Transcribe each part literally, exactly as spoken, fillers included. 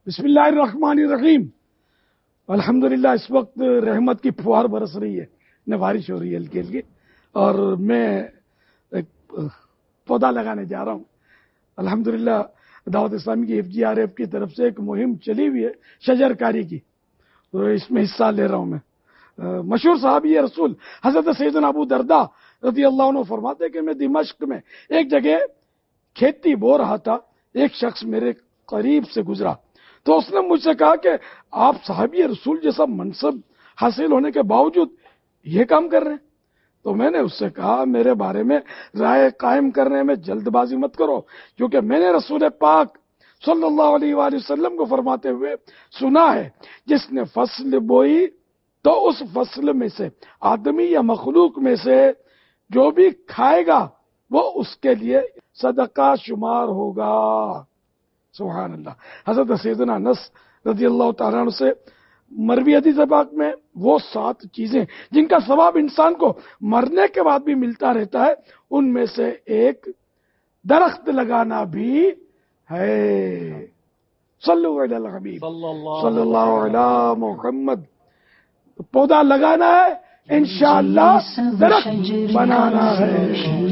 بسم اللہ الرحمن الرحیم. الحمدللہ اس وقت رحمت کی فوار برس رہی ہے، نہ بارش ہو رہی ہے ہلکی ہلکی، اور میں ایک پودا لگانے جا رہا ہوں. الحمدللہ دعوت اسلامی کی ایف جی آر ایف کی طرف سے ایک مہم چلی ہوئی ہے شجر کاری کی، تو اس میں حصہ لے رہا ہوں میں. مشہور صحابی رسول حضرت سیدنا ابو درداء رضی اللہ عنہ فرماتے ہیں کہ میں دمشق میں ایک جگہ کھیتی بو رہا تھا، ایک شخص میرے قریب سے گزرا تو اس نے مجھ سے کہا کہ آپ صحابی رسول جیسا منصب حاصل ہونے کے باوجود یہ کام کر رہے ہیں. تو میں نے اس سے کہا میرے بارے میں رائے قائم کرنے میں جلد بازی مت کرو، کیونکہ میں نے رسول پاک صلی اللہ علیہ وآلہ وسلم کو فرماتے ہوئے سنا ہے جس نے فصل بوئی تو اس فصل میں سے آدمی یا مخلوق میں سے جو بھی کھائے گا وہ اس کے لیے صدقہ شمار ہوگا. سبحان اللہ. حضرت سیدنا انس رضی اللہ تعالیٰ عنہ سے مروی حدیث پاک میں وہ سات چیزیں جن کا ثواب انسان کو مرنے کے بعد بھی ملتا رہتا ہے، ان میں سے ایک درخت لگانا بھی ہے. صلو علی الحبیب صلی اللہ علی محمد. پودا لگانا ہے، انشاءاللہ درخت بنانا ہے.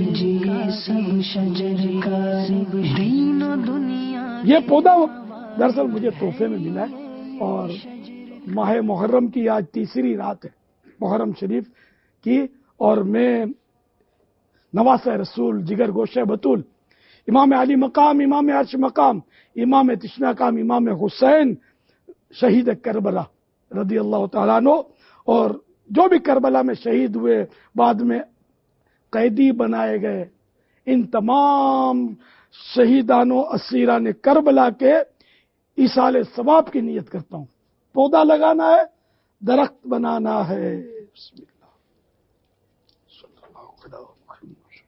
یہ پودا دراصل مجھے تحفے میں ملا ہے، اور ماہ محرم کی آج تیسری رات ہے محرم شریف کی، اور میں نواسہ رسول جگر گوشہ بطول امام علی مقام، امام عرش مقام، امام تشنا کام، امام حسین شہید کربلا رضی اللہ تعالیٰ عنہ، اور جو بھی کربلا میں شہید ہوئے بعد میں قیدی بنائے گئے، ان تمام شہیدان و اسیران کربلا کے ایصال ثواب کی نیت کرتا ہوں. پودا لگانا ہے، درخت بنانا ہے. بسم اللہ صلی اللہ علیہ وسلم.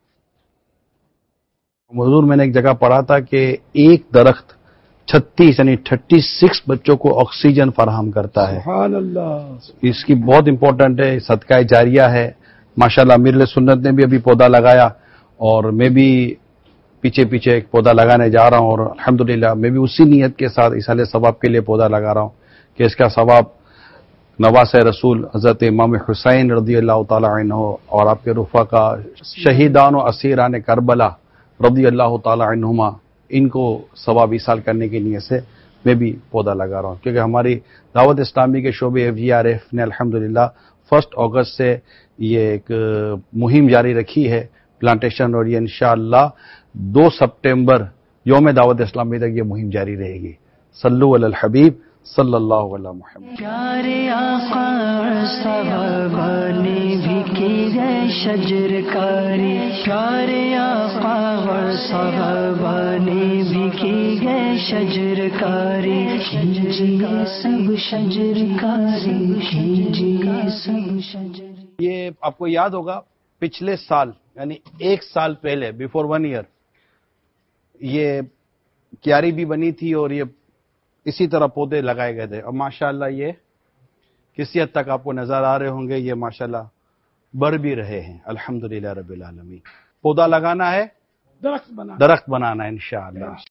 حضور میں نے ایک جگہ پڑھا تھا کہ ایک درخت چھتیس یعنی تھرٹی سکس بچوں کو آکسیجن فراہم کرتا ہے. سبحان اللہ. اس کی بہت امپورٹنٹ ہے، صدقہ جاریہ ہے. ماشاءاللہ امیر سنت نے بھی ابھی پودا لگایا، اور میں بھی پیچھے پیچھے ایک پودا لگانے جا رہا ہوں، اور الحمدللہ میں بھی اسی نیت کے ساتھ ایصال ثواب کے لیے پودا لگا رہا ہوں کہ اس کا ثواب نواسہ رسول حضرت امام حسین رضی اللہ تعالی عنہ اور آپ کے رفقا شہیدان و اسیران کربلا رضی اللہ تعالی عنہما، ان کو ثواب ایصال کرنے کی نیت سے میں بھی پودا لگا رہا ہوں. کیونکہ ہماری دعوت اسلامی کے شعبے ایف جی آر ایف نے الحمدللہ فرسٹ اگست سے یہ ایک مہم جاری رکھی ہے پلانٹیشن، اور یہ انشاءاللہ دو سپٹمبر یوم دعوت اسلامی تک یہ مہم جاری رہے گی. صلو علی الحبیب صلی اللہ علیہ محمد. پیارے آقا صحابہ نے بھی کی ہے شجر کاری، پیارے آقا صحابہ نے بھی کی ہے شجر کاری، کیجئے سب شجر کاری، کیجئے سب شجر. یہ آپ کو یاد ہوگا پچھلے سال یعنی ایک سال پہلے بیفور ون ایئر یہ کیاری بھی بنی تھی، اور یہ اسی طرح پودے لگائے گئے تھے. اور ماشاءاللہ یہ کسی حد تک آپ کو نظر آ رہے ہوں گے، یہ ماشاءاللہ بڑھ بھی رہے ہیں الحمدللہ رب العالمین. پودا لگانا ہے، درخت بنانا درخت بنانا ہے انشاءاللہ.